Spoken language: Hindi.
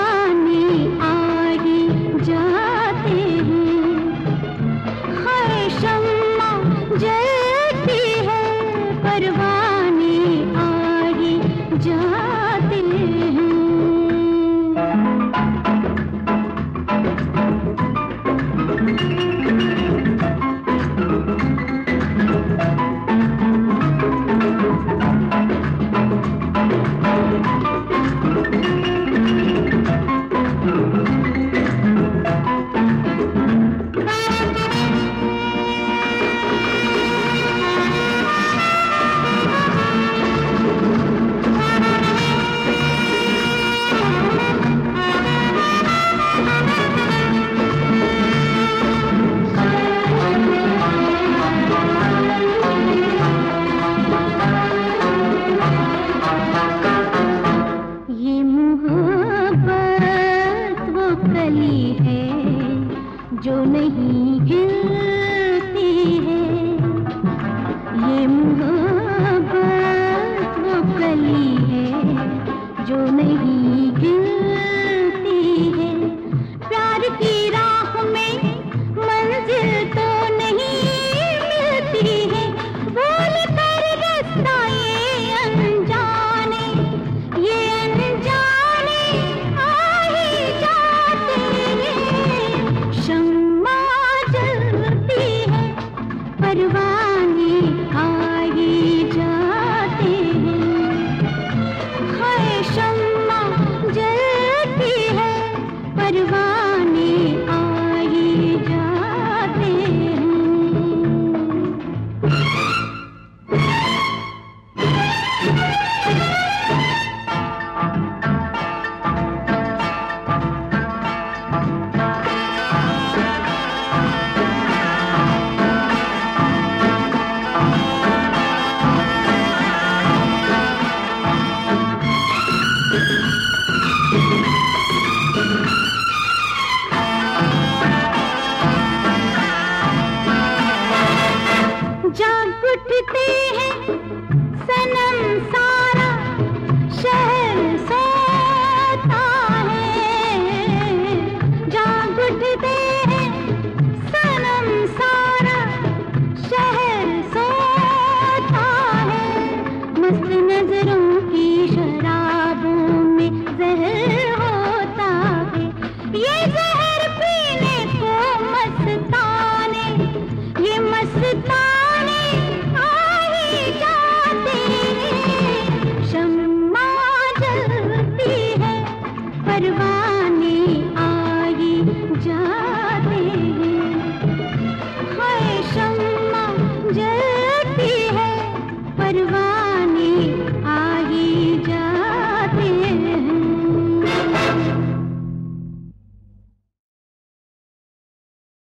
परवाने आए जाते हैं, हर शम्मा जलती है, परवाने आए जाते हैं। जो नहीं गिरती है, ये मोहब्बत वो कली है जो नहीं गिरती है। प्यार की राह में मंजिल तो नहीं मिलती है, बोल कर रास्ता ये अनजाने आ ही जाते हैं। शम्मा जलती है, परवाने आ ही जाते हैं। हाय शम्मा जलती है, परवाने आ ही जाते हैं। जाग उठते हैं सनम, सारा शहर सोता है। जाग उठते हैं सनम, सारा शहर सोता है। मस्त नजरों की शराबों में जहर होता है, ये जहर पीने को मस्ताने, ये मस्ताने परवाने आए जाते हैं। हाय शम्मा जलती है, परवाने